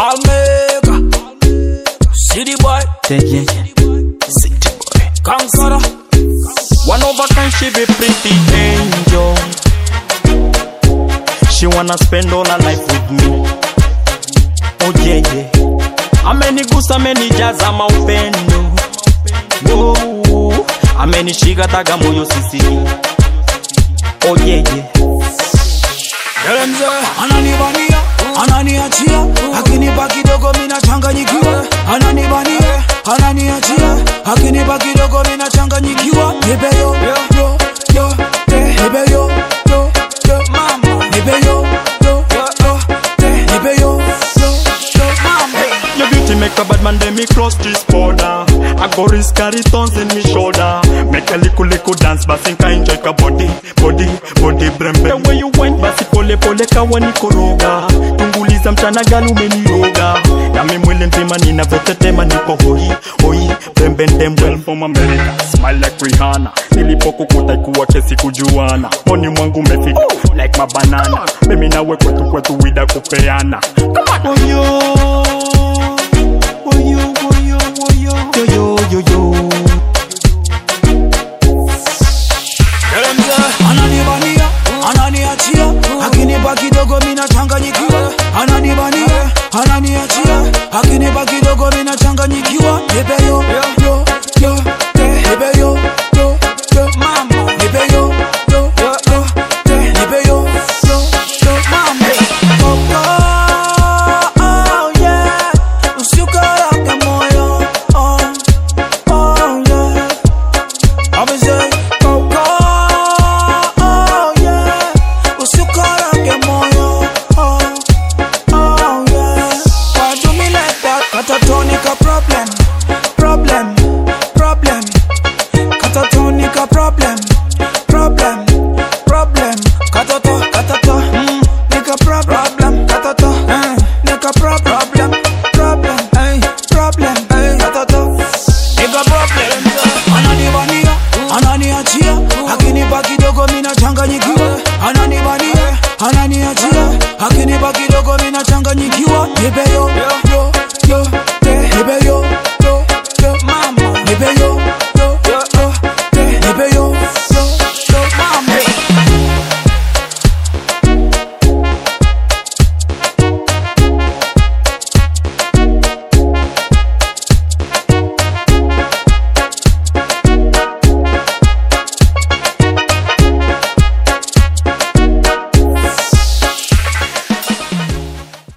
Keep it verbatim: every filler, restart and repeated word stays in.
Palmega, City Boy, yeah, yeah, yeah. City Boy, Kankara. One of a kind, she be pretty angel. She wanna spend all her life with me. Oh yeah, yeah. Amenigusa, amenijaza maupendo. Oh, amenishika taga moyo sisi. Oh yeah, yeah. Elemze, ananibania, ananiachia, akinipa kidogo mina changanyikiwa. Ananibania, ananiachia, akinipa kidogo mina changanyikiwa. Nipe yo, yo, yo, te, nipe yo, yo, yo, mama. Nipe yo, yo, yo, te, nipe yo, yo, yo, mama. Your beauty make a bad man, then me cross this border. I go risk carry thorns in me shoulder. Make a little little dance, basinka enjoy ka body, body, body brembe. The way you went, basi pole pole kawani koroga. Tunguliza mchana galu umeniroga. Na mimi mwili mzima ninavyotetema niko hoi, hoi, brembe ndembe. From America, smile like Rihanna. Nilipokukuta ikuwa kesi kujuana. Poni mwangu umefika, like mabanana. Mimi nawe kwetu kwetu wida kupeana. Come on, oh yo. Yo yo yo yo. Elemze, ananibania, ananiachia, akinipa kidogo mina changanyikiwa. Ananibania, ananiachia, akinipa kidogo mina